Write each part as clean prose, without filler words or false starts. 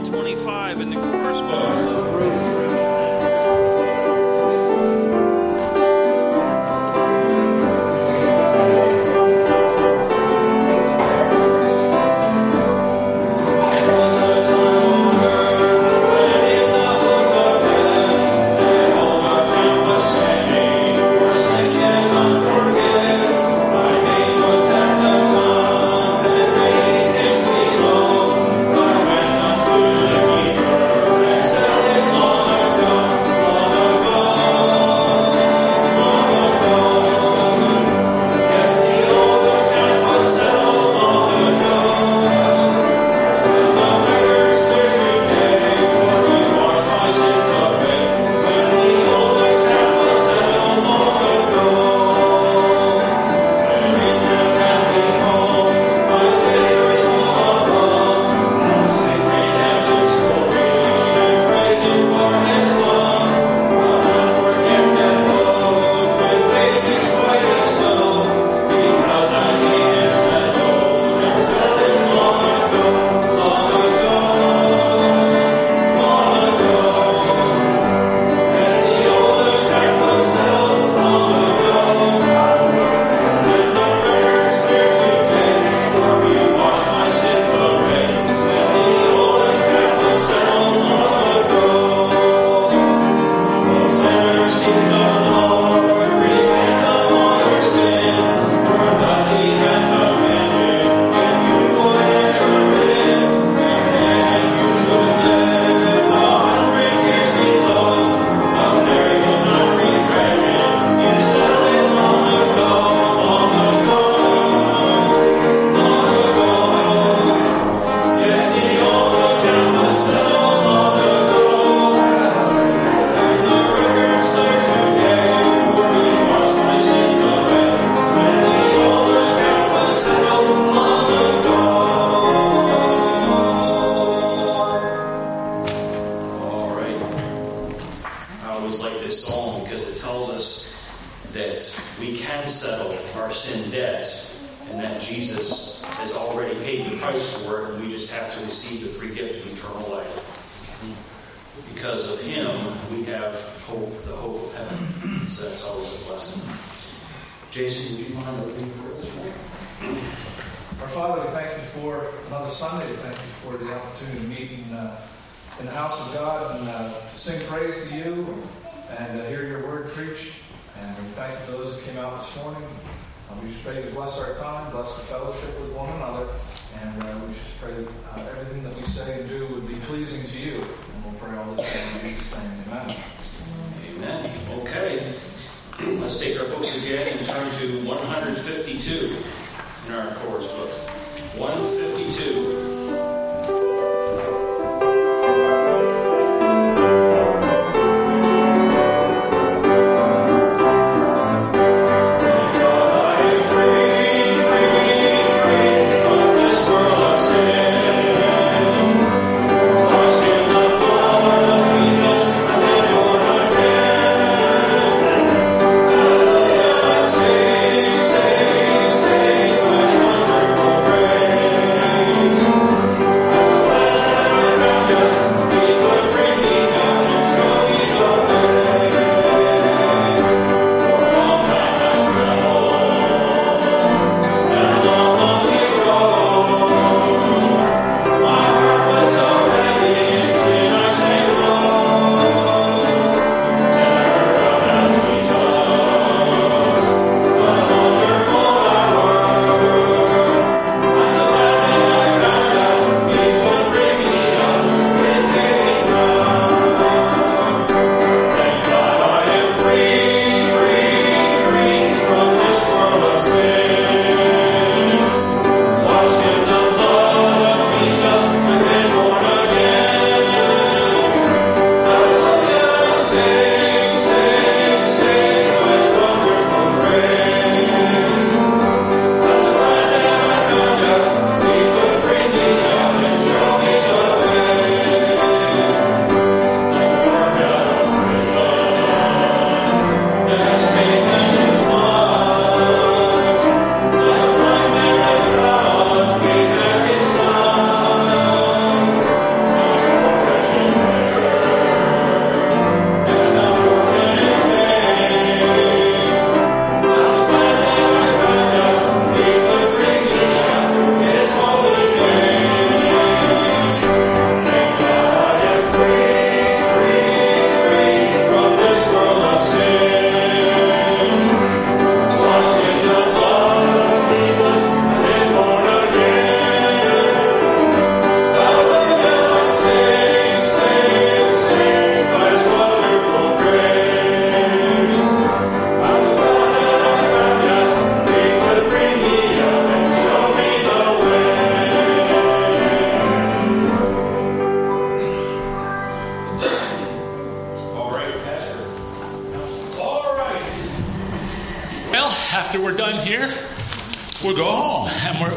25 in the chorus book. Praise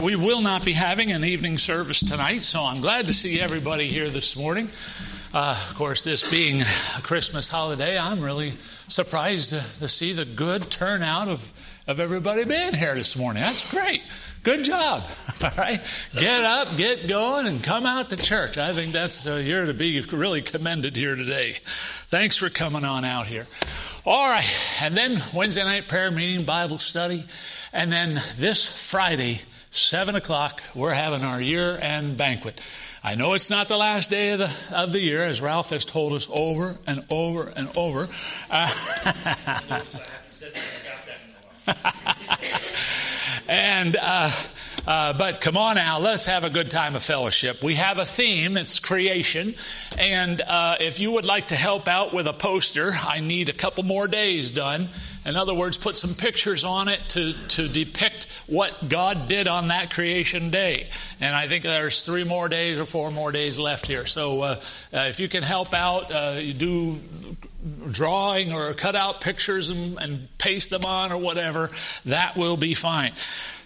we will not be having an evening service tonight, so I'm glad to see everybody here this morning. Of course, this being a Christmas holiday, I'm really surprised to see the good turnout of everybody being here this morning. That's great. Good job. All right. Get up, get going, and come out to church. I think that's you're to be really commended here today. Thanks for coming on out here. All right. And then Wednesday night prayer meeting, Bible study. And then this Friday, 7 o'clock, we're having our year-end banquet. I know it's not the last day of the year, as Ralph has told us over and over and over. But come on now, let's have a good time of fellowship. We have a theme, it's creation. And if you would like to help out with a poster, I need a couple more days done. In other words, put some pictures on it to depict what God did on that creation day. And I think there's 3 more days or 4 more days left here. So if you can help out, you do drawing or cut out pictures and paste them on or whatever, that will be fine.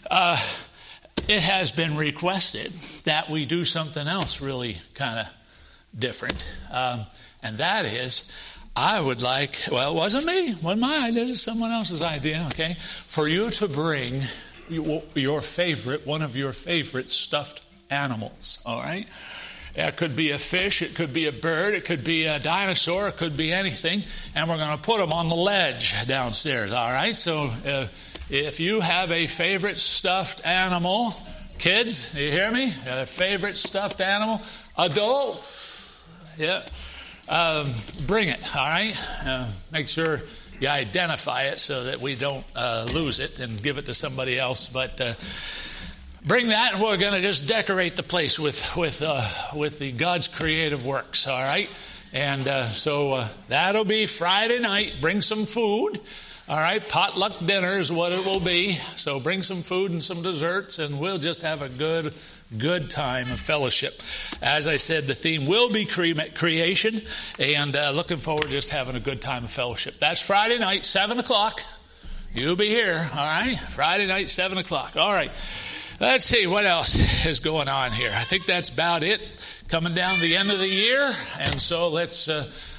It has been requested that we do something else really kind of different. And that is, I would like, well, it wasn't me, it wasn't my idea, it was someone else's idea, okay? For you to bring your favorite, one of your favorite stuffed animals, all right? It could be a fish, it could be a bird, it could be a dinosaur, it could be anything, and we're going to put them on the ledge downstairs, all right? So if you have a favorite stuffed animal, kids, do you hear me? A favorite stuffed animal, adults, yeah. Bring it, all right? Make sure you identify it so that we don't lose it and give it to somebody else. But bring that, and we're going to just decorate the place with the God's creative works, all right? And so that'll be Friday night. Bring some food. All right, potluck dinner is what it will be. So bring some food and some desserts, and we'll just have a good time of fellowship. As I said, the theme will be creation, and looking forward to just having a good time of fellowship. That's Friday night, 7 o'clock. You'll be here, all right? Friday night, 7 o'clock. All right. Let's see what else is going on here. I think that's about it. Coming down the end of the year, and so let's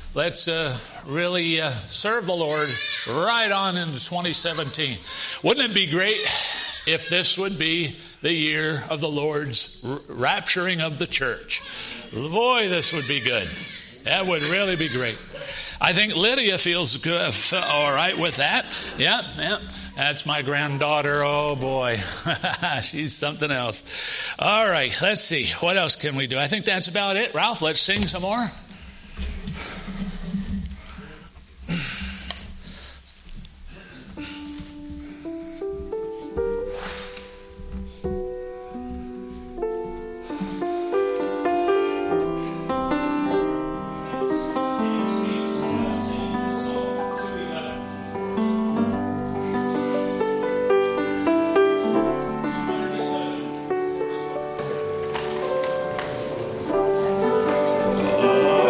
really serve the Lord right on into 2017. Wouldn't it be great if this would be the year of the Lord's rapturing of the church? Boy, this would be good. That would really be great. I think Lydia feels good, all right with that. Yeah. That's my granddaughter. Oh, boy. She's something else. All right, let's see. What else can we do? I think that's about it. Ralph, let's sing some more. Oh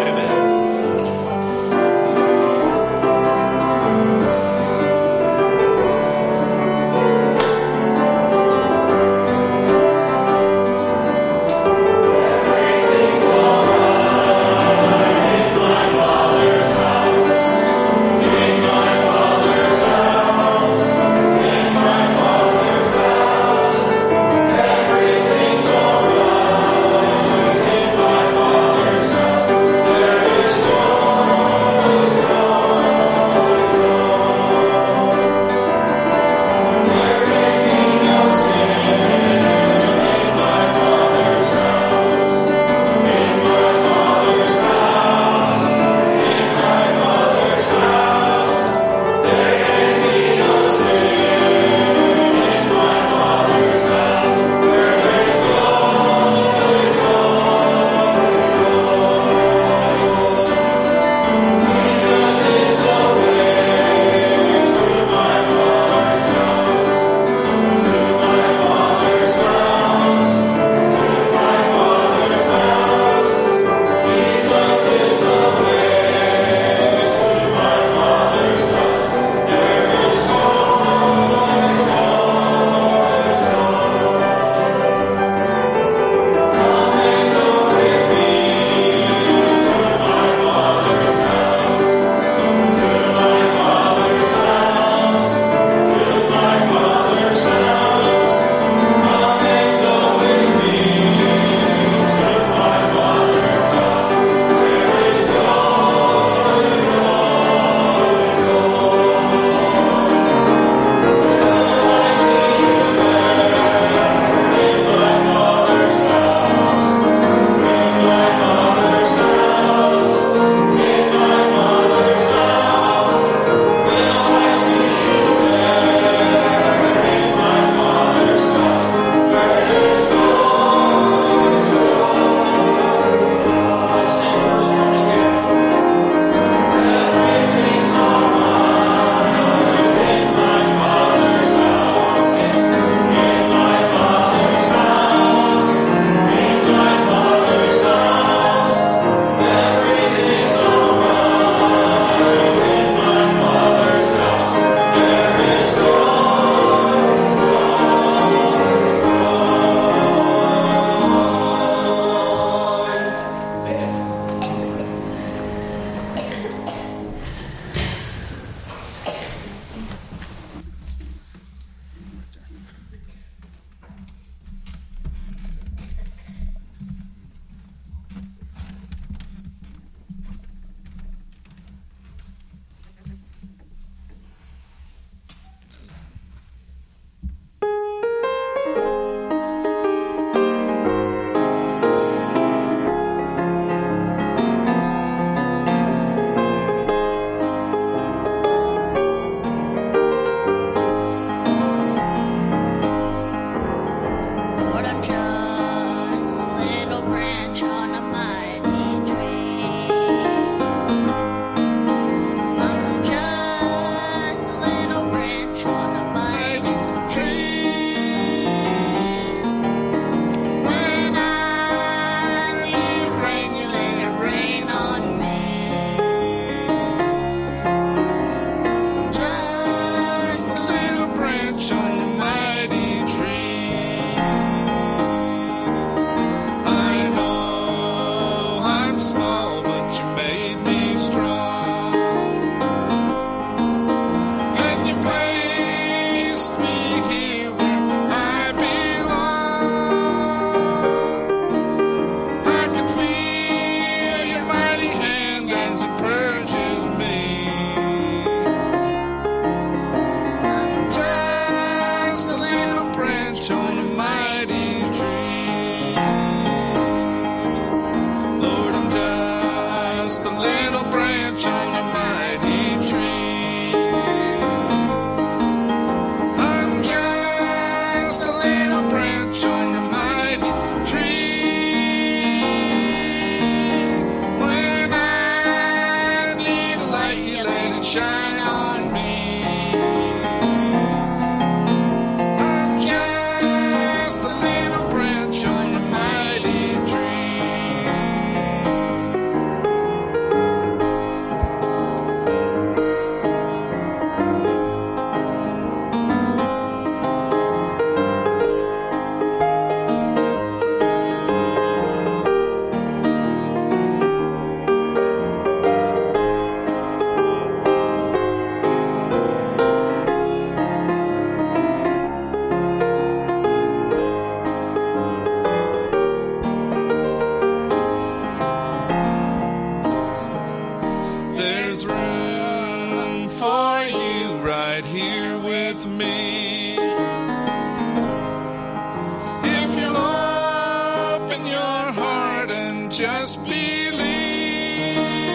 just believe.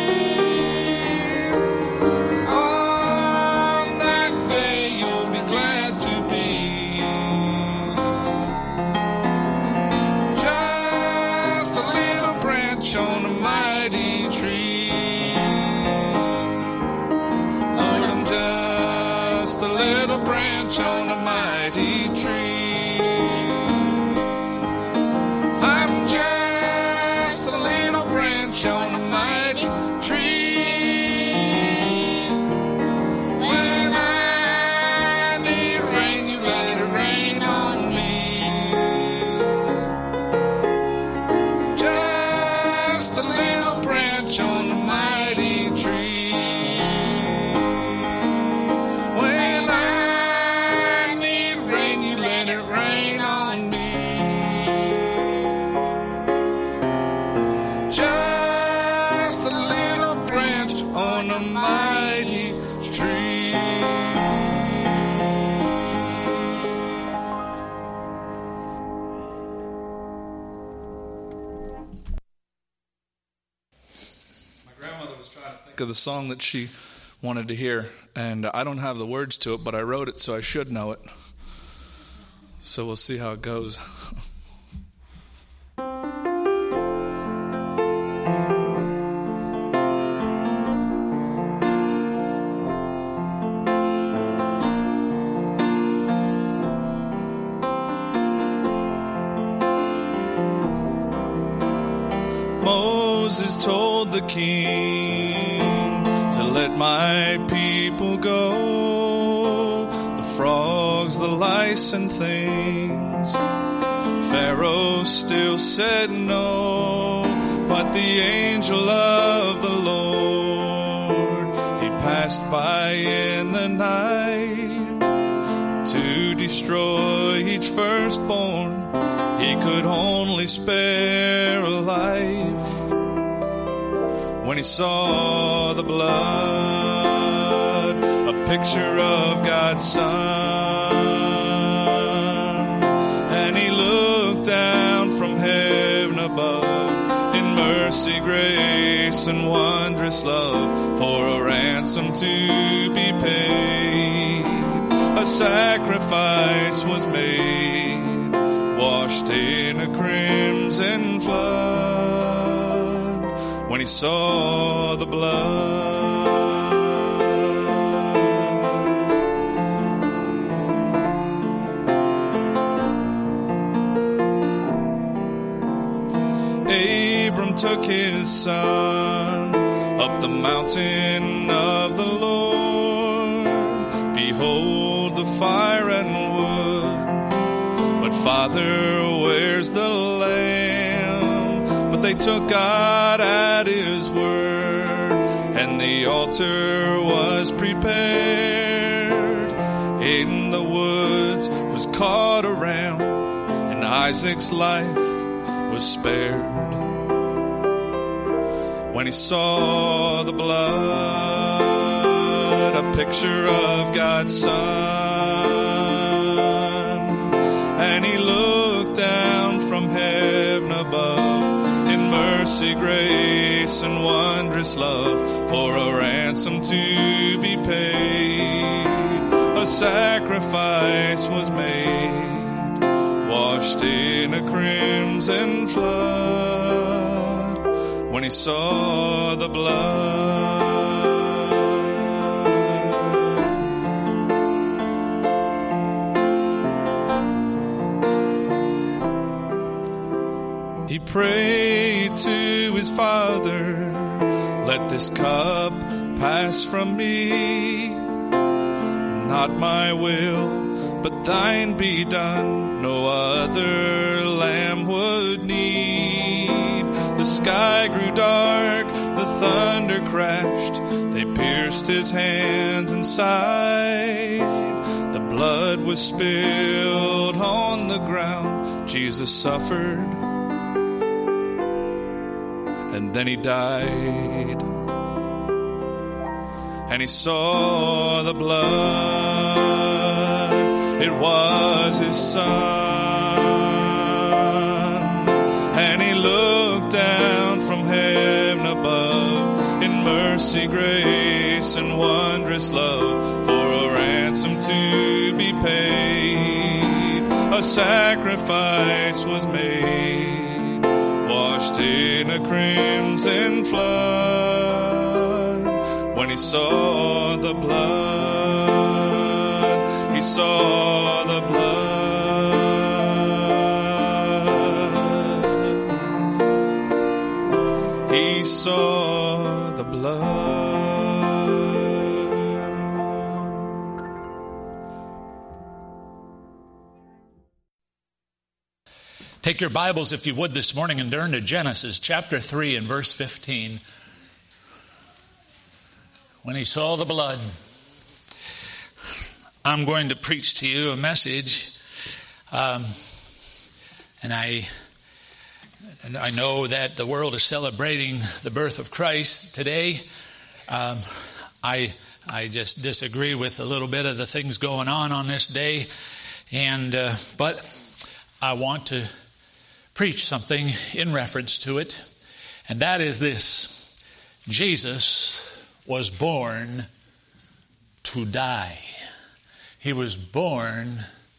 On that day you'll be glad to be just a little branch on a mighty tree. Oh, I'm just a little branch on a mighty tree. I'm just a little branch on a mighty tree. When I need rain, you let it rain on me. Just a little branch on a mighty tree. When I need rain, you let it rain on me. Just a little branch on a mighty tree. My grandmother was trying to think of the song that she wanted to hear, and I don't have the words to it, but I wrote it, so I should know it. So we'll see how it goes. Moses told the king to let my people go. The frogs, the lice and things. Pharaoh still said no, but the angel of the Lord, he passed by in the night to destroy each firstborn. He could only spare a life. When he saw the blood, a picture of God's Son, and he looked down from heaven above in mercy, grace, and wondrous love for a ransom to be paid. A sacrifice was made, washed in a crimson flood. When he saw the blood, Abram took his son up the mountain of the Lord. Behold the fire and wood, but Father, where's the lamb? But they took God at his word, and the altar was prepared. In the woods was caught a ram, and Isaac's life was spared. When he saw the blood, a picture of God's Son, and he looked down from heaven above in mercy, grace, and wondrous love for a ransom to be paid. A sacrifice was made, washed in a crimson flood. When he saw the blood, he prayed to his Father, let this cup pass from me. Not my will, but thine be done. No other lamb would need. The sky grew dark, the thunder crashed. They pierced his hands and side. The blood was spilled on the ground. Jesus suffered, and then he died. And he saw the blood, it was his Son. And he looked down above, in mercy, grace, and wondrous love, for a ransom to be paid. A sacrifice was made, washed in a crimson flood. When he saw the blood, he saw the blood. He saw the blood. Take your Bibles, if you would, this morning and turn to Genesis chapter 3 and verse 15. When he saw the blood. I'm going to preach to you a message, and I know that the world is celebrating the birth of Christ today. I just disagree with a little bit of the things going on this day, but I want to preach something in reference to it, and that is this: Jesus was born to die. He was born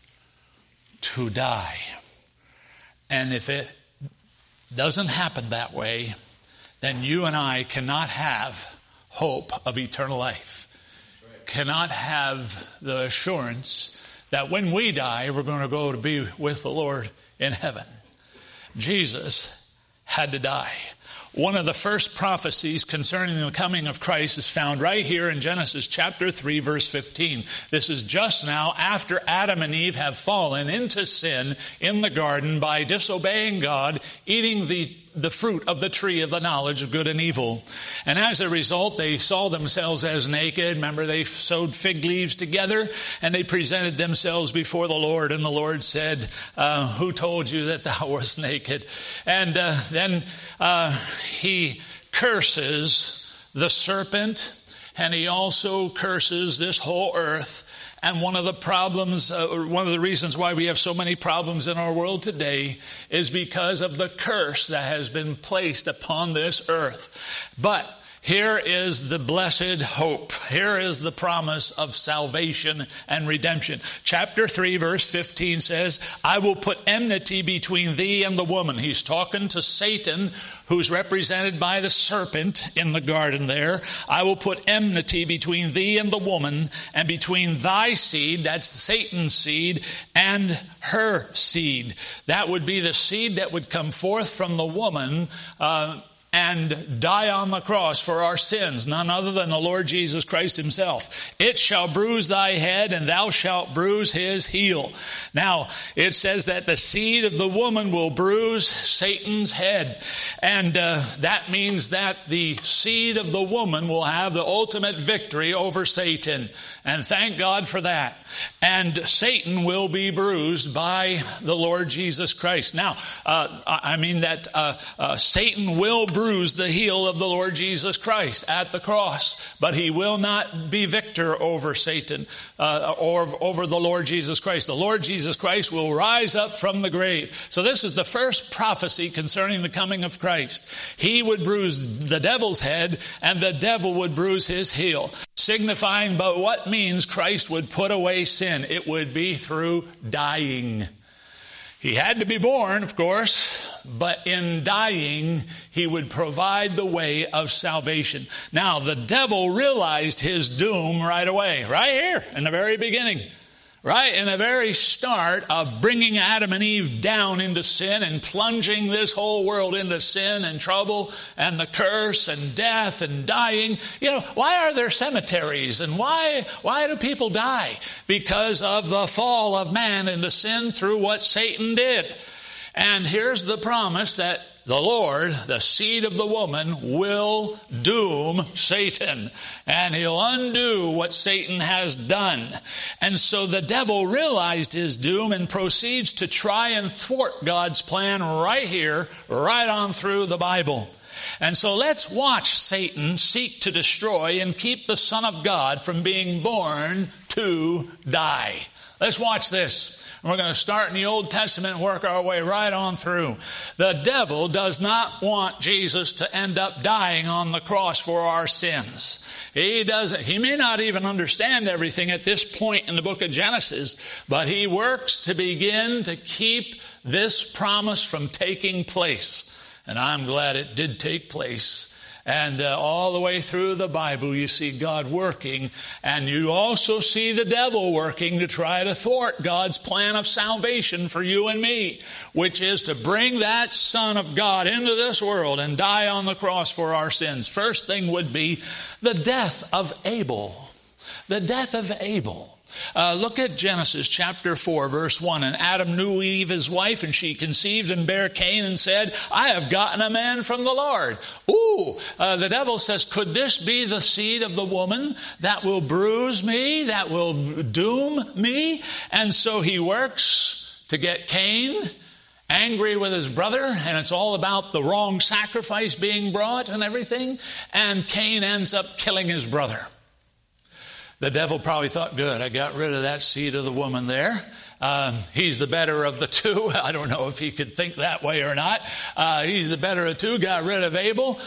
to die. And if it doesn't happen that way, then you and I cannot have hope of eternal life. Cannot have the assurance that when we die, we're going to go to be with the Lord in heaven. Jesus had to die. One of the first prophecies concerning the coming of Christ is found right here in Genesis chapter 3, verse 15. This is just now after Adam and Eve have fallen into sin in the garden by disobeying God, eating the fruit of the tree of the knowledge of good and evil. And as a result, they saw themselves as naked. Remember, they sewed fig leaves together and they presented themselves before the Lord. And the Lord said, who told you that thou wast naked? And then he curses the serpent, and he also curses this whole earth. And one of the problems, one of the reasons why we have so many problems in our world today is because of the curse that has been placed upon this earth. But here is the blessed hope. Here is the promise of salvation and redemption. Chapter 3, verse 15 says, I will put enmity between thee and the woman. He's talking to Satan, who's represented by the serpent in the garden there. I will put enmity between thee and the woman, and between thy seed, that's Satan's seed, and her seed. That would be the seed that would come forth from the woman, and die on the cross for our sins, none other than the Lord Jesus Christ himself. It shall bruise thy head, and thou shalt bruise his heel. Now, it says that the seed of the woman will bruise Satan's head. And that means that the seed of the woman will have the ultimate victory over Satan. And thank God for that. And Satan will be bruised by the Lord Jesus Christ. Now, Satan will bruise the heel of the Lord Jesus Christ at the cross, but he will not be victor over Satan or over the Lord Jesus Christ. The Lord Jesus Christ will rise up from the grave. So this is the first prophecy concerning the coming of Christ. He would bruise the devil's head, and the devil would bruise his heel, signifying but what means Christ would put away sin. It would be through dying. He had to be born, of course, but in dying, he would provide the way of salvation. Now, the devil realized his doom right away, right here in the very beginning. Right in the very start of bringing Adam and Eve down into sin and plunging this whole world into sin and trouble and the curse and death and dying. You know, why are there cemeteries and why do people die? Because of the fall of man into sin through what Satan did. And here's the promise that the Lord, the seed of the woman, will doom Satan. And he'll undo what Satan has done. And so the devil realized his doom and proceeds to try and thwart God's plan right here, right on through the Bible. And so let's watch Satan seek to destroy and keep the Son of God from being born to die. Let's watch this. We're going to start in the Old Testament and work our way right on through. The devil does not want Jesus to end up dying on the cross for our sins. He doesn't. He may not even understand everything at this point in the book of Genesis, but he works to begin to keep this promise from taking place. And I'm glad it did take place. And all the way through the Bible, you see God working, and you also see the devil working to try to thwart God's plan of salvation for you and me, which is to bring that Son of God into this world and die on the cross for our sins. First thing would be the death of Abel. The death of Abel. Look at Genesis chapter 4, verse 1. And Adam knew Eve his wife, and she conceived and bare Cain and said, I have gotten a man from the Lord. The devil says, could this be the seed of the woman that will bruise me, that will doom me? And so he works to get Cain angry with his brother, and it's all about the wrong sacrifice being brought and everything. And Cain ends up killing his brother. The devil probably thought, good, I got rid of that seed of the woman there. He's the better of the two. I don't know if he could think that way or not. He's the better of two, got rid of Abel.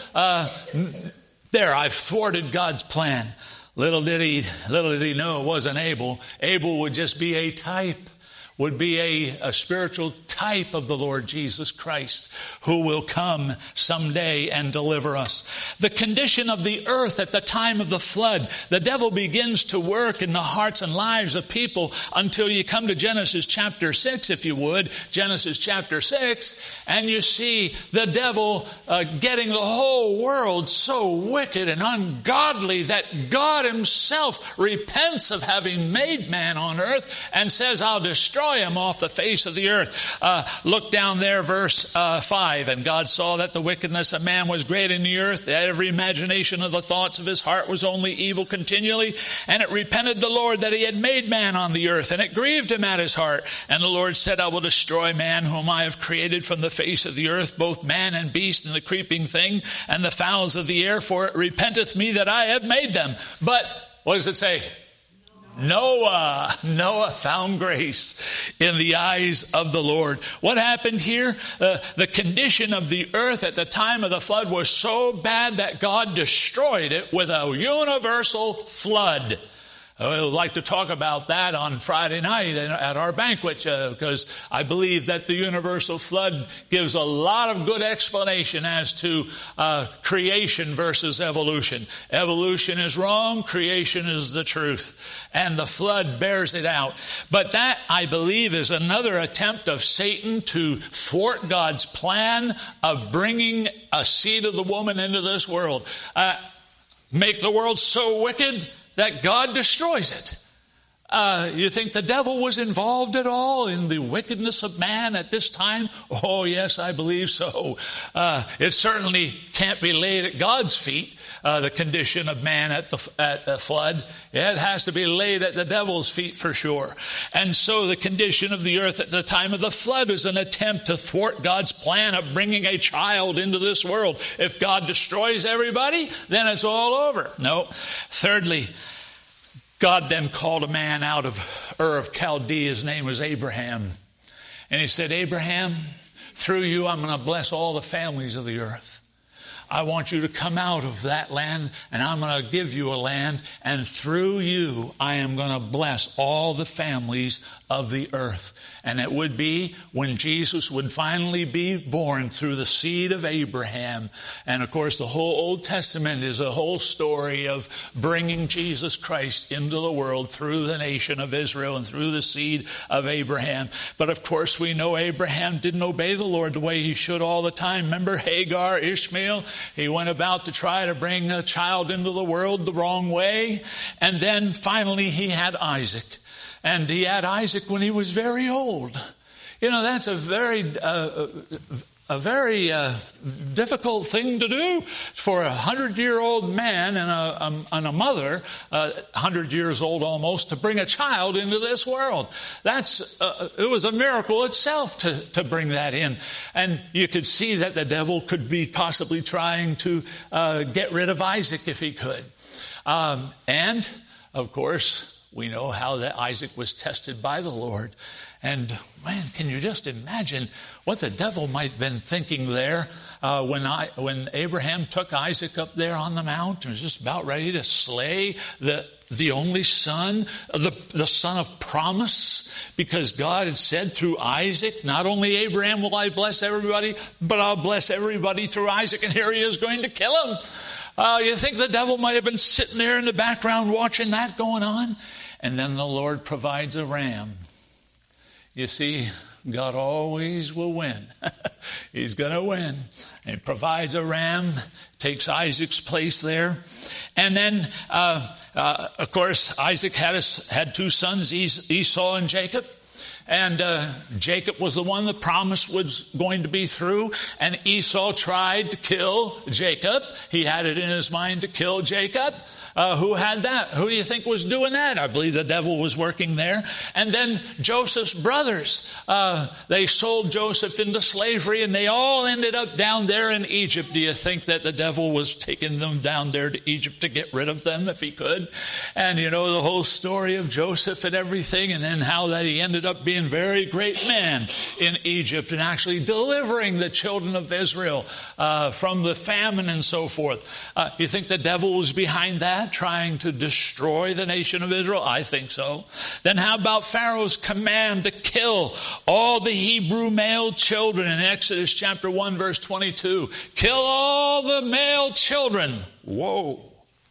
There, I've thwarted God's plan. Little did he know it wasn't Abel. Abel would just be a type, would be a spiritual type of the Lord Jesus Christ, who will come someday and deliver us. The condition of the earth at the time of the flood. The devil begins to work in the hearts and lives of people until you come to Genesis chapter 6, if you would. Genesis chapter 6, and you see the devil getting the whole world so wicked and ungodly that God himself repents of having made man on earth and says, I'll destroy him off the face of the earth. Look down there, verse 5. And God saw that the wickedness of man was great in the earth, that every imagination of the thoughts of his heart was only evil continually. And it repented the Lord that he had made man on the earth, and it grieved him at his heart. And the Lord said, I will destroy man whom I have created from the face of the earth, both man and beast and the creeping thing and the fowls of the air, for it repenteth me that I have made them. But what does it say? Noah found grace in the eyes of the Lord. What happened here? The condition of the earth at the time of the flood was so bad that God destroyed it with a universal flood. I would like to talk about that on Friday night at our banquet, because I believe that the universal flood gives a lot of good explanation as to creation versus evolution. Evolution is wrong, creation is the truth. And the flood bears it out. But that, I believe, is another attempt of Satan to thwart God's plan of bringing a seed of the woman into this world. Make the world so wicked that God destroys it. You think the devil was involved at all in the wickedness of man at this time? Oh, yes, I believe so. It certainly can't be laid at God's feet, the condition of man at the flood. It has to be laid at the devil's feet for sure. And so the condition of the earth at the time of the flood is an attempt to thwart God's plan of bringing a child into this world. If God destroys everybody, then it's all over. No. Thirdly, God then called a man out of Ur of Chaldea. His name was Abraham. And he said, Abraham, through you I'm going to bless all the families of the earth. I want you to come out of that land, and I'm going to give you a land, and through you I am going to bless all the families of the earth. And it would be when Jesus would finally be born through the seed of Abraham. And of course, the whole Old Testament is a whole story of bringing Jesus Christ into the world through the nation of Israel and through the seed of Abraham. But of course, we know Abraham didn't obey the Lord the way he should all the time. Remember Hagar, Ishmael? He went about to try to bring a child into the world the wrong way. And then finally he had Isaac. And he had Isaac when he was very old. You know, that's a very difficult thing to do for a 100-year-old man and a mother, 100 years old almost, to bring a child into this world. It was a miracle itself to bring that in. And you could see that the devil could be possibly trying to get rid of Isaac if he could. And, of course, we know how that Isaac was tested by the Lord. And man, can you just imagine what the devil might have been thinking there when Abraham took Isaac up there on the mount and was just about ready to slay the only son, the son of promise, because God had said through Isaac, not only Abraham will I bless everybody, but I'll bless everybody through Isaac, and here he is going to kill him. You think the devil might have been sitting there in the background watching that going on? And then the Lord provides a ram. You see, God always will win. He's going to win. And He provides a ram, takes Isaac's place there. And then, of course, Isaac had two sons, Esau and Jacob. And Jacob was the one the promise was going to be through. And Esau tried to kill Jacob. He had it in his mind to kill Jacob. Who had that? Who do you think was doing that? I believe the devil was working there. And then Joseph's brothers, they sold Joseph into slavery, and they all ended up down there in Egypt. Do you think that the devil was taking them down there to Egypt to get rid of them if he could? And you know the whole story of Joseph and everything, and then how that he ended up being a very great man in Egypt and actually delivering the children of Israel from the famine and so forth. You think the devil was behind that, trying to destroy the nation of Israel? I think so. Then how about Pharaoh's command to kill all the Hebrew male children in Exodus chapter 1 verse 22? Kill all the male children. Whoa.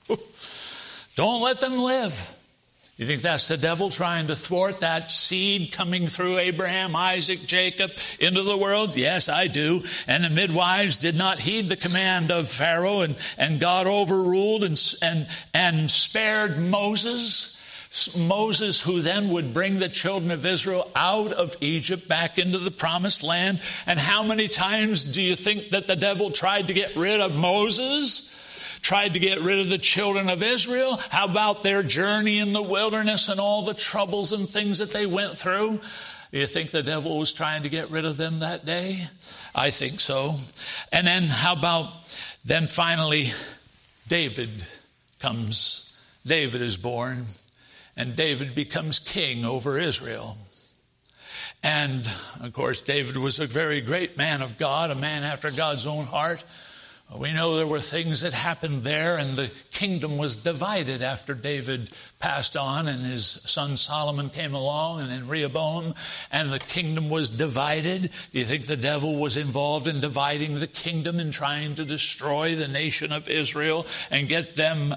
Don't let them live. You think that's the devil trying to thwart that seed coming through Abraham, Isaac, Jacob into the world? Yes, I do. And the midwives did not heed the command of Pharaoh, and God overruled and spared Moses. Moses, who then would bring the children of Israel out of Egypt back into the promised land. And how many times do you think that the devil tried to get rid of Moses? Tried to get rid of the children of Israel? How about their journey in the wilderness and all the troubles and things that they went through? Do you think the devil was trying to get rid of them that day? I think so. And then how about then finally David comes. David is born, and David becomes king over Israel. And of course David was a very great man of God, a man after God's own heart. We know there were things that happened there, and the kingdom was divided after David passed on and his son Solomon came along, and then Rehoboam, and the kingdom was divided. Do you think the devil was involved in dividing the kingdom and trying to destroy the nation of Israel and get them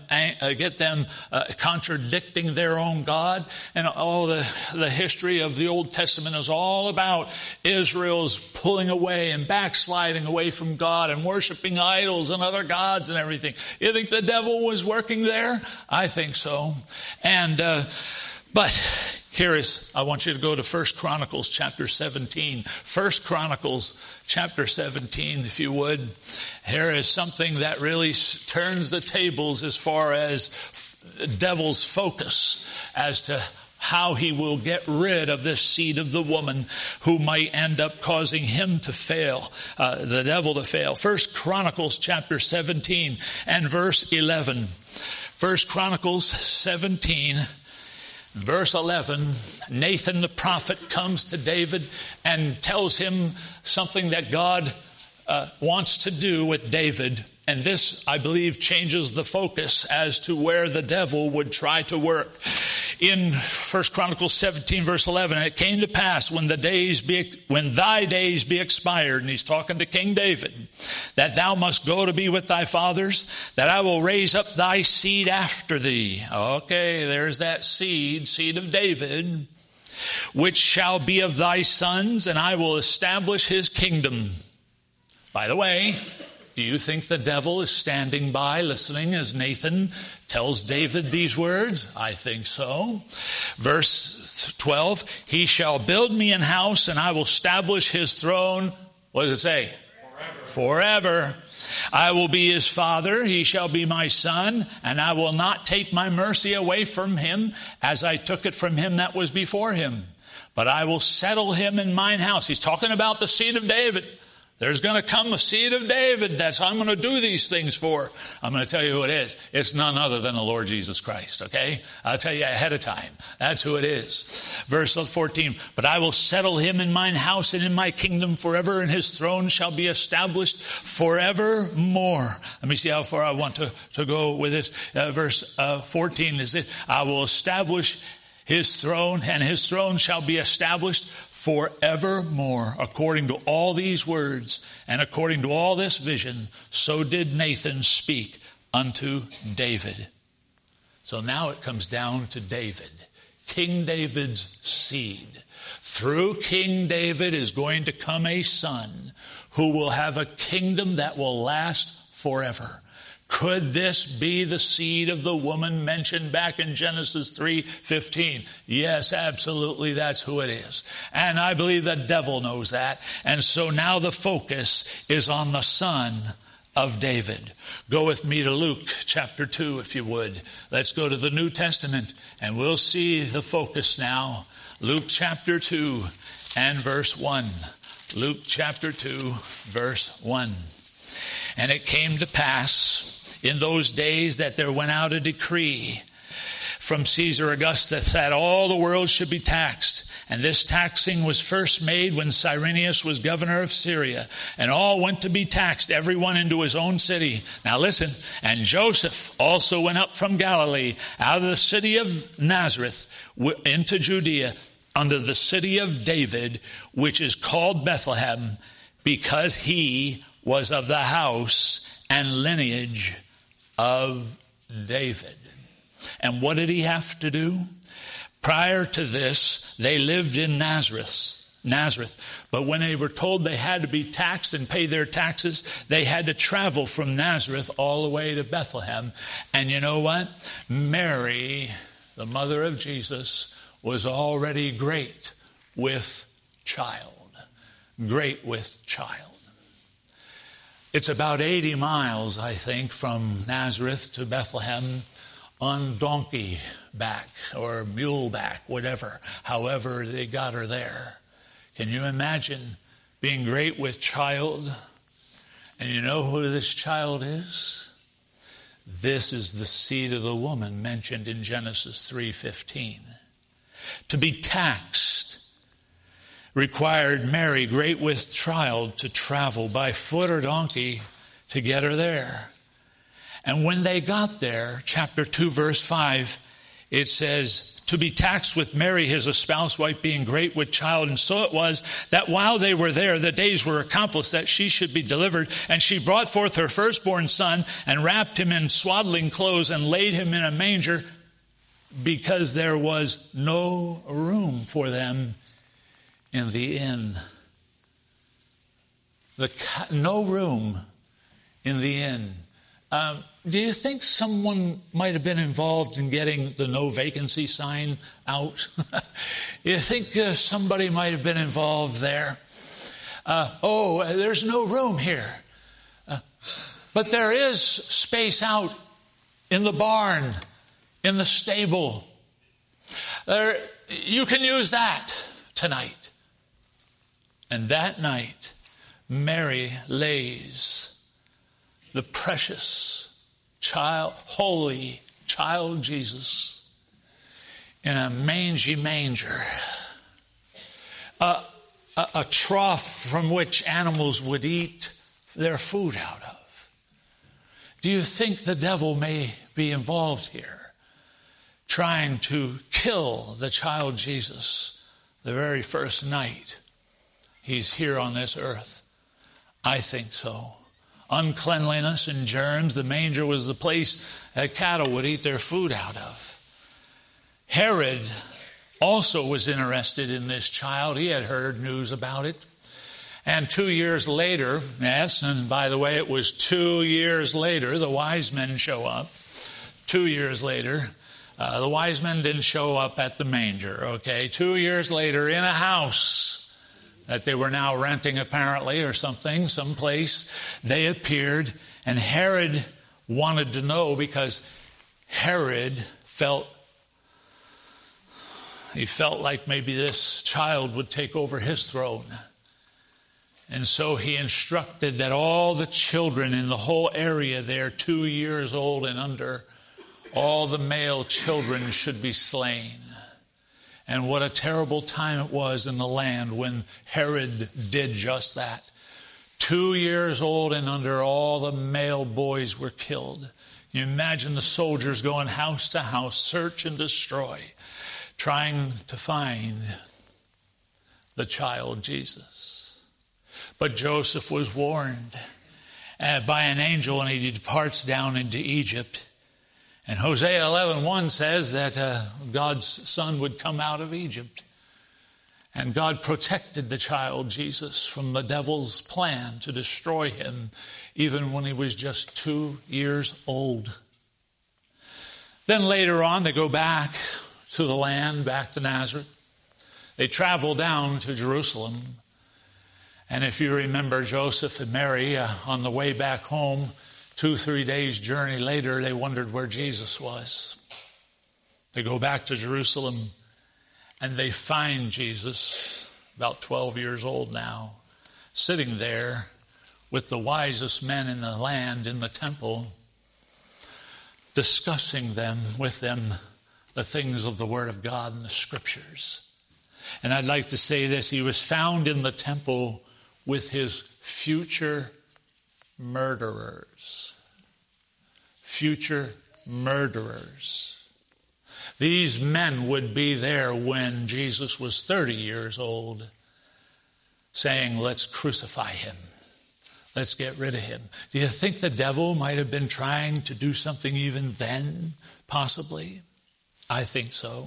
contradicting their own God? And all the history of the Old Testament is all about Israel's pulling away and backsliding away from God and worshiping idols and other gods and everything. You think the devil was working there? I think so. And but I want you to go to 1 Chronicles chapter 17. 1 Chronicles chapter 17, if you would. Here is something that really turns the tables as far as the devil's focus as to how he will get rid of this seed of the woman who might end up causing him to fail, the devil to fail. 1 Chronicles chapter 17 and verse 11. 1 Chronicles 17, verse 11, Nathan the prophet comes to David and tells him something that God wants to do with David. And this, I believe, changes the focus as to where the devil would try to work. In 1 Chronicles 17, verse 11, and it came to pass when thy days be expired, and he's talking to King David, that thou must go to be with thy fathers, that I will raise up thy seed after thee. Okay, there's that seed of David, which shall be of thy sons, and I will establish his kingdom. By the way, do you think the devil is standing by listening as Nathan tells David these words? I think so. Verse 12, he shall build me an house and I will establish his throne. What does it say? Forever. I will be his father, he shall be my son, and I will not take my mercy away from him as I took it from him that was before him. But I will settle him in mine house. He's talking about the seed of David. There's going to come a seed of David that I'm going to do these things for. I'm going to tell you who it is. It's none other than the Lord Jesus Christ, okay? I'll tell you ahead of time. That's who it is. Verse 14, but I will settle him in mine house and in my kingdom forever, and his throne shall be established forevermore. Let me see how far I want to go with this. Verse 14 is this: I will establish his throne, and his throne shall be established forevermore. According to all these words and according to all this vision, so did Nathan speak unto David. So now it comes down to David, King David's seed. Through King David is going to come a son who will have a kingdom that will last forever. Could this be the seed of the woman mentioned back in Genesis 3:15? Yes, absolutely, that's who it is. And I believe the devil knows that. And so now the focus is on the son of David. Go with me to Luke chapter 2, if you would. Let's go to the New Testament, and we'll see the focus now. Luke chapter 2 and verse 1. Luke chapter 2, verse 1. And it came to pass in those days that there went out a decree from Caesar Augustus that all the world should be taxed. And this taxing was first made when Cyrenius was governor of Syria. And all went to be taxed, everyone into his own city. Now listen, and Joseph also went up from Galilee, out of the city of Nazareth, into Judea, unto the city of David, which is called Bethlehem, because he was of the house and lineage of David. And what did he have to do? Prior to this, they lived in Nazareth. But when they were told they had to be taxed and pay their taxes, they had to travel from Nazareth all the way to Bethlehem. And you know what? Mary, the mother of Jesus, was already great with child. Great with child. It's about 80 miles, I think, from Nazareth to Bethlehem on donkey back or mule back, whatever, however they got her there. Can you imagine being great with child? And you know who this child is? This is the seed of the woman mentioned in Genesis 3:15. To be taxed required Mary, great with child, to travel by foot or donkey to get her there. And when they got there, chapter 2, verse 5, it says, to be taxed with Mary, his espoused wife, being great with child. And so it was that while they were there, the days were accomplished that she should be delivered. And she brought forth her firstborn son and wrapped him in swaddling clothes and laid him in a manger, because there was no room for them in the inn. No room in the inn. Do you think someone might have been involved in getting the no vacancy sign out? You think somebody might have been involved there? There's no room here. But there is space out in the barn, in the stable. You can use that tonight. And that night, Mary lays the precious child, holy child Jesus, in a mangy manger, a trough from which animals would eat their food out of. Do you think the devil may be involved here, trying to kill the child Jesus the very first night he's here on this earth? I think so. Uncleanliness and germs. The manger was the place that cattle would eat their food out of. Herod also was interested in this child. He had heard news about it. And 2 years later, yes, and by the way, it was 2 years later, the wise men show up. 2 years later, the wise men didn't show up at the manger, okay? 2 years later, in a house that they were now renting apparently or something, someplace, they appeared, and Herod wanted to know because Herod felt like maybe this child would take over his throne. And so he instructed that all the children in the whole area there, 2 years old and under, all the male children should be slain. And what a terrible time it was in the land when Herod did just that. 2 years old and under, all the male boys were killed. You imagine the soldiers going house to house, search and destroy, trying to find the child Jesus. But Joseph was warned by an angel, and he departs down into Egypt. And Hosea 11:1 says that God's son would come out of Egypt. And God protected the child Jesus from the devil's plan to destroy him, even when he was just 2 years old. Then later on, they go back to the land, back to Nazareth. They travel down to Jerusalem. And if you remember Joseph and Mary on the way back home, 2-3 days journey later, they wondered where Jesus was. They go back to Jerusalem and they find Jesus, about 12 years old now, sitting there with the wisest men in the land in the temple, discussing with them the things of the Word of God and the Scriptures. And I'd like to say this: he was found in the temple with his future murderers. Future murderers. These men would be there when Jesus was 30 years old, saying, let's crucify him. Let's get rid of him. Do you think the devil might have been trying to do something even then, possibly? I think so.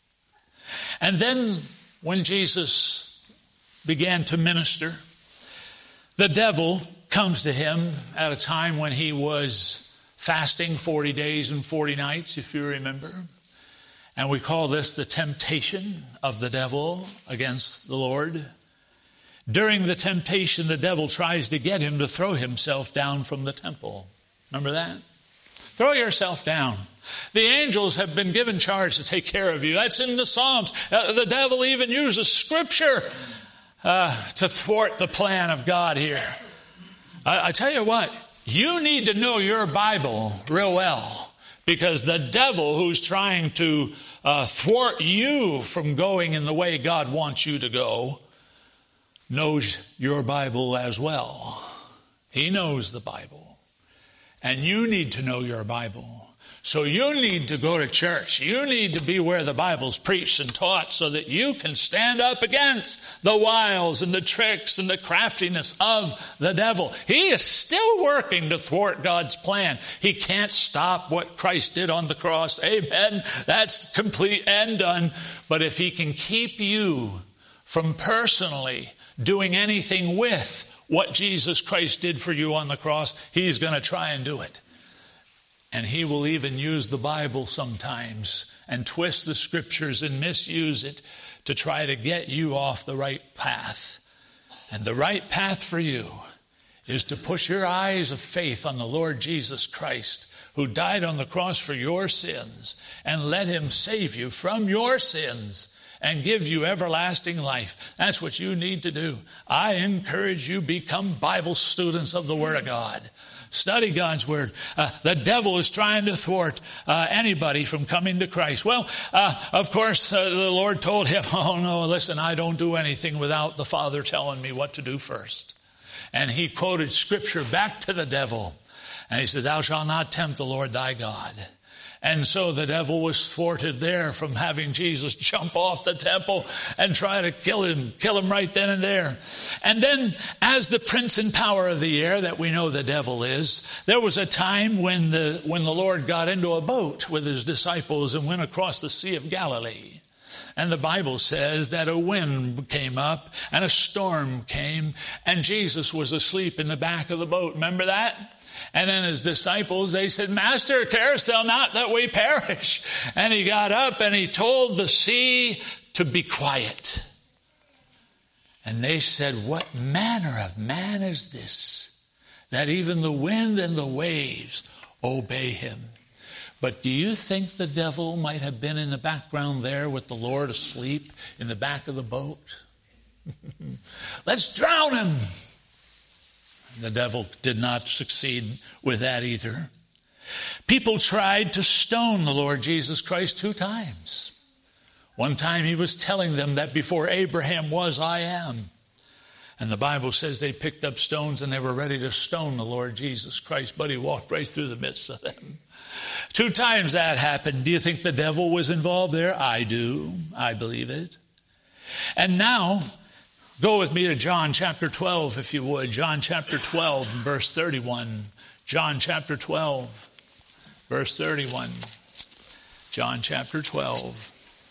And then when Jesus began to minister, the devil comes to him at a time when he was fasting 40 days and 40 nights, if you remember. And we call this the temptation of the devil against the Lord. During the temptation, the devil tries to get him to throw himself down from the temple. Remember that? Throw yourself down. The angels have been given charge to take care of you. That's in the Psalms. The devil even uses Scripture to thwart the plan of God here. I tell you what, you need to know your Bible real well, because the devil who's trying to thwart you from going in the way God wants you to go knows your Bible as well. He knows the Bible. And you need to know your Bible. So you need to go to church. You need to be where the Bible's preached and taught so that you can stand up against the wiles and the tricks and the craftiness of the devil. He is still working to thwart God's plan. He can't stop what Christ did on the cross. Amen. That's complete and done. But if he can keep you from personally doing anything with what Jesus Christ did for you on the cross, he's going to try and do it. And he will even use the Bible sometimes and twist the Scriptures and misuse it to try to get you off the right path. And the right path for you is to put your eyes of faith on the Lord Jesus Christ, who died on the cross for your sins, and let him save you from your sins and give you everlasting life. That's what you need to do. I encourage you, become Bible students of the Word of God. Study God's Word. The devil is trying to thwart anybody from coming to Christ. Well, of course, the Lord told him, oh no, listen, I don't do anything without the Father telling me what to do first. And he quoted Scripture back to the devil. And he said, thou shalt not tempt the Lord thy God. And so the devil was thwarted there from having Jesus jump off the temple and try to kill him right then and there. And then, as the prince and power of the air that we know the devil is, there was a time when the Lord got into a boat with his disciples and went across the Sea of Galilee. And the Bible says that a wind came up and a storm came, and Jesus was asleep in the back of the boat. Remember that? And then his disciples, they said, Master, carest thou not that we perish? And he got up and he told the sea to be quiet. And they said, what manner of man is this, that even the wind and the waves obey him? But do you think the devil might have been in the background there with the Lord asleep in the back of the boat? Let's drown him. The devil did not succeed with that either. People tried to stone the Lord Jesus Christ 2 times. One time he was telling them that before Abraham was, I am. And the Bible says they picked up stones and they were ready to stone the Lord Jesus Christ, but he walked right through the midst of them. 2 times that happened. Do you think the devil was involved there? I do. I believe it. And now, go with me to John chapter 12, if you would. John chapter 12, verse 31. John chapter 12, verse 31. John chapter 12.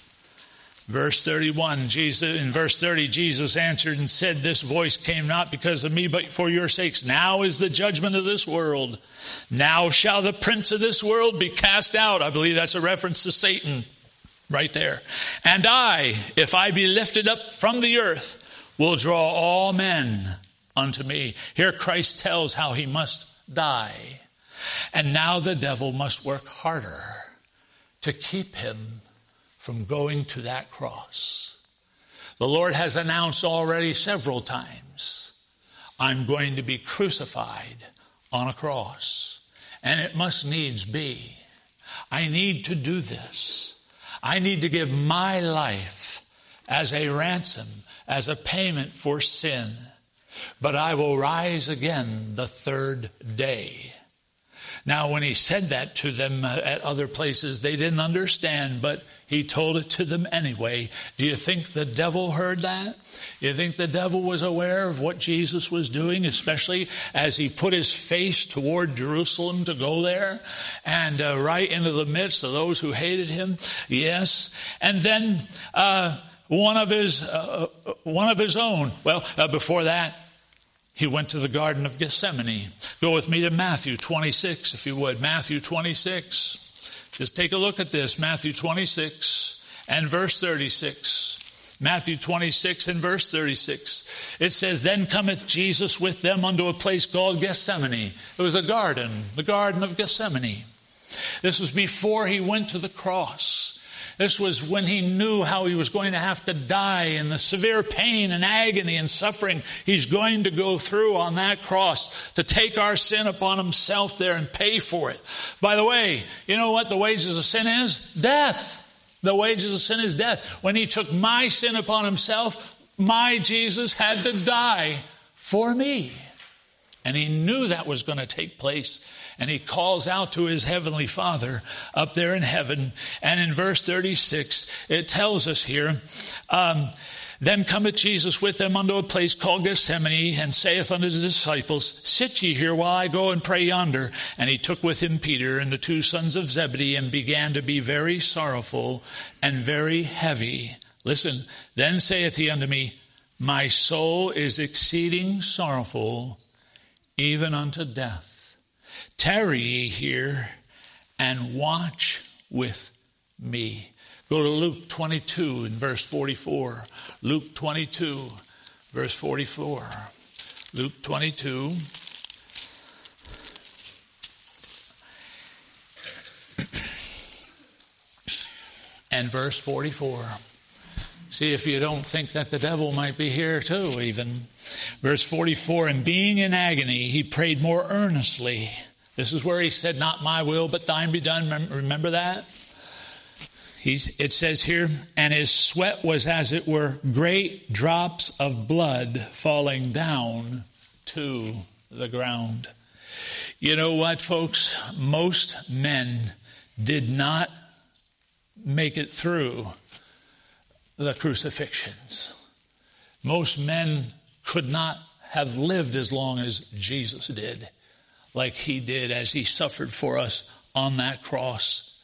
Verse 31, in verse 30, Jesus answered and said, this voice came not because of me, but for your sakes. Now is the judgment of this world. Now shall the prince of this world be cast out. I believe that's a reference to Satan right there. And I, if I be lifted up from the earth, will draw all men unto me. Here Christ tells how he must die. And now the devil must work harder to keep him from going to that cross. The Lord has announced already several times, I'm going to be crucified on a cross. And it must needs be. I need to do this. I need to give my life as a ransom, as a payment for sin. But I will rise again the 3rd day. Now, when he said that to them at other places, they didn't understand, but he told it to them anyway. Do you think the devil heard that? You think the devil was aware of what Jesus was doing, especially as he put his face toward Jerusalem to go there and right into the midst of those who hated him? Yes. And then one of his own. Well, before that, he went to the Garden of Gethsemane. Go with me to Matthew 26, if you would. Matthew 26. Just take a look at this. Matthew 26 and verse 36. Matthew 26 and verse 36. It says, then cometh Jesus with them unto a place called Gethsemane. It was a garden, the Garden of Gethsemane. This was before he went to the cross. This was when he knew how he was going to have to die and the severe pain and agony and suffering he's going to go through on that cross to take our sin upon himself there and pay for it. By the way, you know what the wages of sin is? Death. The wages of sin is death. When he took my sin upon himself, my Jesus had to die for me. And he knew that was going to take place. And he calls out to his heavenly Father up there in heaven. And in verse 36, it tells us here, then cometh Jesus with them unto a place called Gethsemane, and saith unto his disciples, sit ye here while I go and pray yonder. And he took with him Peter and the 2 sons of Zebedee, and began to be very sorrowful and very heavy. Listen, then saith he unto me, my soul is exceeding sorrowful, even unto death. Tarry ye here and watch with me. Go to Luke 22 and verse 44. Luke 22, verse 44. Luke 22. And verse 44. See if you don't think that the devil might be here too, even. Verse 44, and being in agony, he prayed more earnestly. This is where he said, not my will, but thine be done. Remember that? It says here, and his sweat was as it were great drops of blood falling down to the ground. You know what, folks? Most men did not make it through the crucifixions. Most men could not have lived as long as Jesus did, like he did as he suffered for us on that cross.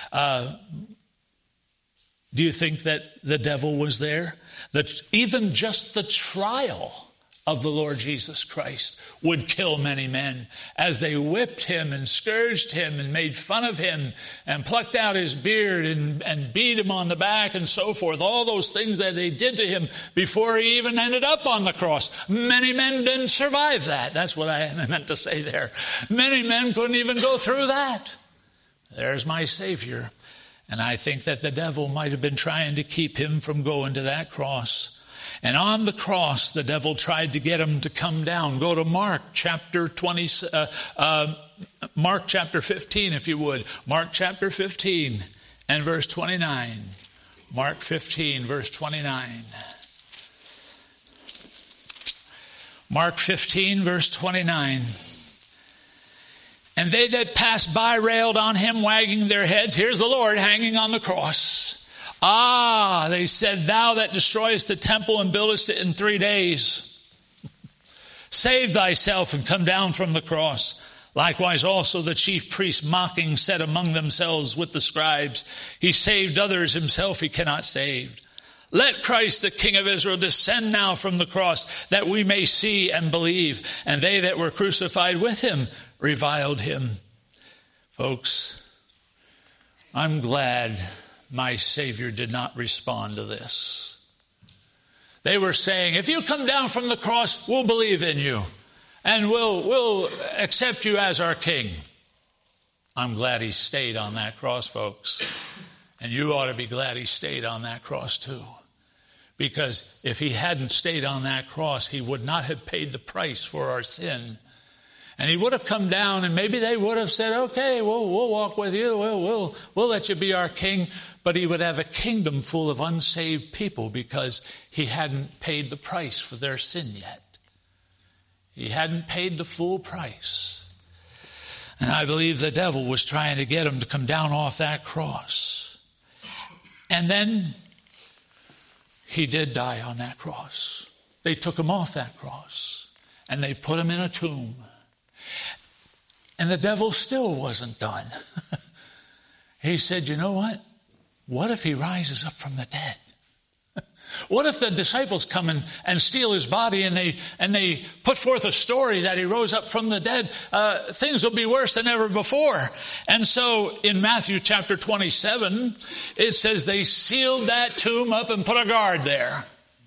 Do you think that the devil was there? That even just the trial of the Lord Jesus Christ would kill many men as they whipped him and scourged him and made fun of him and plucked out his beard and beat him on the back and so forth. All those things that they did to him before he even ended up on the cross. Many men didn't survive that. That's what I meant to say there. Many men couldn't even go through that. There's my Savior. And I think that the devil might have been trying to keep him from going to that cross. And on the cross, the devil tried to get him to come down. Go to Mark chapter 15, if you would. Mark chapter 15 and verse 29. Mark 15, verse 29. Mark 15, verse 29. And they that passed by railed on him, wagging their heads. Here's the Lord hanging on the cross. Ah, they said, thou that destroyest the temple and buildest it in 3 days, save thyself and come down from the cross. Likewise also the chief priests mocking said among themselves with the scribes, he saved others, himself he cannot save. Let Christ the King of Israel descend now from the cross, that we may see and believe. And they that were crucified with him reviled him. Folks, I'm glad my Savior did not respond to this. They were saying, if you come down from the cross, we'll believe in you. And we'll accept you as our king. I'm glad he stayed on that cross, folks. And you ought to be glad he stayed on that cross too. Because if he hadn't stayed on that cross, he would not have paid the price for our sin. And he would have come down and maybe they would have said, okay, we'll walk with you. We'll let you be our king. But he would have a kingdom full of unsaved people because he hadn't paid the price for their sin yet. He hadn't paid the full price. And I believe the devil was trying to get him to come down off that cross. And then he did die on that cross. They took him off that cross and they put him in a tomb. And the devil still wasn't done. He said, you know what? What if he rises up from the dead? What if the disciples come and steal his body and they put forth a story that he rose up from the dead? Things will be worse than ever before. And so in Matthew chapter 27, it says they sealed that tomb up and put a guard there.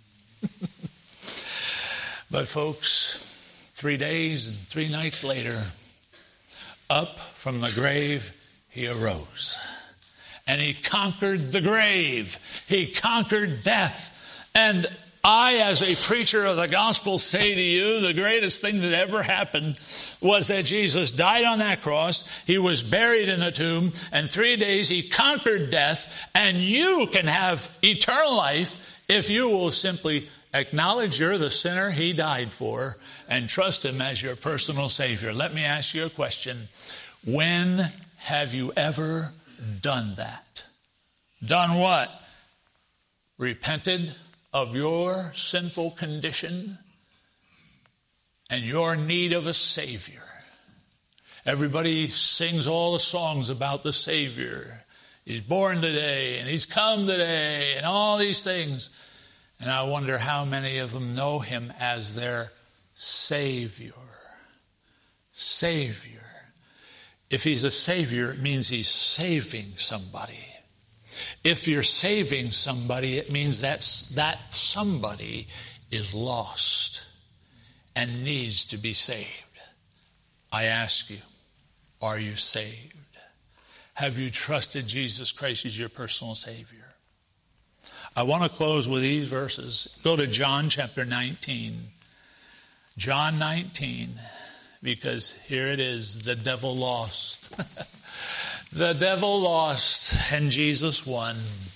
But folks, 3 days and 3 nights later, up from the grave he arose. And he conquered the grave. He conquered death. And I, as a preacher of the gospel, say to you, the greatest thing that ever happened was that Jesus died on that cross. He was buried in a tomb. And 3 days he conquered death. And you can have eternal life if you will simply acknowledge you're the sinner he died for and trust him as your personal Savior. Let me ask you a question. When have you ever done that? Done what? Repented of your sinful condition and your need of a Savior. Everybody sings all the songs about the Savior. He's born today and he's come today and all these things. And I wonder how many of them know him as their Savior. Savior. If he's a Savior, it means he's saving somebody. If you're saving somebody, it means that somebody is lost and needs to be saved. I ask you, are you saved? Have you trusted Jesus Christ as your personal Savior? I want to close with these verses. Go to John chapter 19. John 19, because here it is, the devil lost. The devil lost and Jesus won.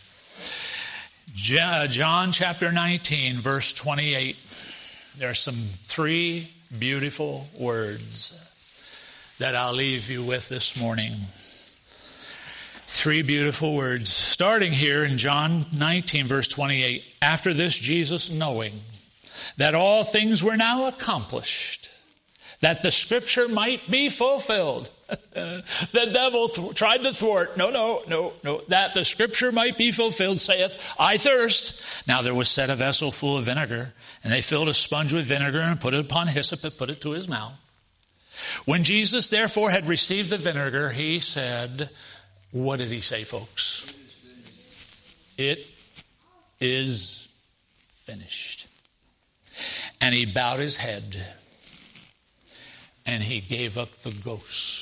John chapter 19, verse 28. There are some 3 beautiful words that I'll leave you with this morning. 3 beautiful words. Starting here in John 19, verse 28. After this, Jesus, knowing that all things were now accomplished, that the scripture might be fulfilled. The devil tried to thwart. No. That the scripture might be fulfilled, saith, I thirst. Now there was set a vessel full of vinegar, and they filled a sponge with vinegar and put it upon hyssop and put it to his mouth. When Jesus therefore had received the vinegar, he said, what did he say, folks? It is finished. And he bowed his head and he gave up the ghost.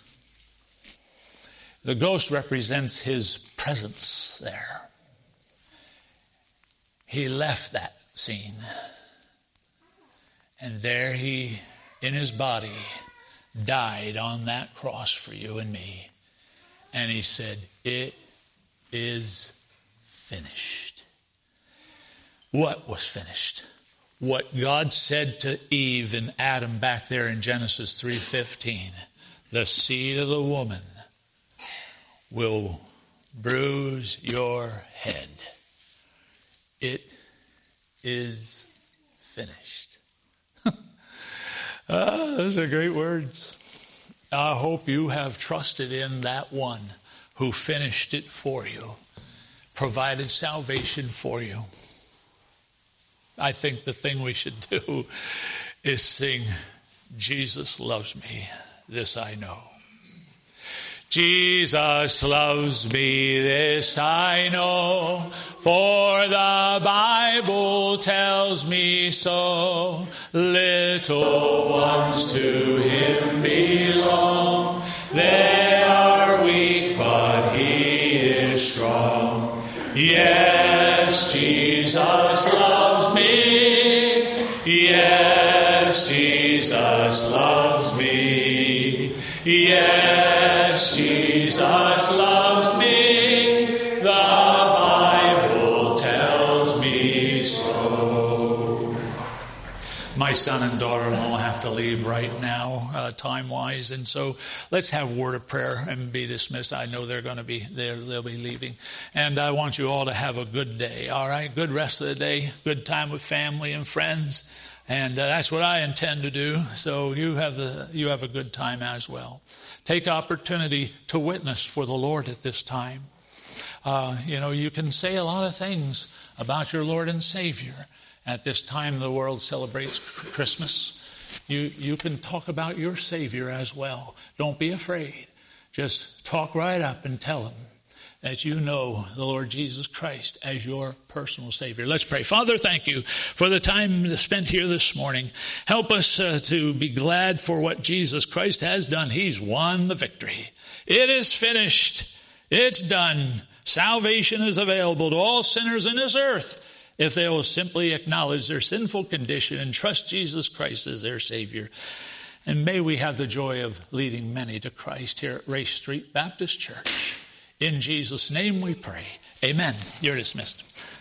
The ghost represents his presence there. He left that scene. And there he, in his body, died on that cross for you and me. And he said, it is finished. What was finished? What God said to Eve and Adam back there in Genesis 3:15. The seed of the woman will bruise your head. It is finished. Those are great words. I hope you have trusted in that one who finished it for you, provided salvation for you. I think the thing we should do is sing, Jesus loves me, this I know. Jesus loves me, this I know, for the Bible tells me so. Little ones to him belong. They are weak, but he is strong. Yes, Jesus loves me. Yes, Jesus loves me. Yes, Jesus loves me. The Bible tells me so. My son and daughter-in-law have to leave right now, time-wise, and so let's have a word of prayer and be dismissed. I know they're going to be there; they'll be leaving, and I want you all to have a good day. All right, good rest of the day, good time with family and friends. And that's what I intend to do. So you have a good time as well. Take opportunity to witness for the Lord at this time. You can say a lot of things about your Lord and Savior. At this time the world celebrates Christmas. You can talk about your Savior as well. Don't be afraid. Just talk right up and tell him that you know the Lord Jesus Christ as your personal Savior. Let's pray. Father, thank you for the time spent here this morning. Help us to be glad for what Jesus Christ has done. He's won the victory. It is finished. It's done. Salvation is available to all sinners in this earth if they will simply acknowledge their sinful condition and trust Jesus Christ as their Savior. And may we have the joy of leading many to Christ here at Race Street Baptist Church. In Jesus' name we pray. Amen. You're dismissed.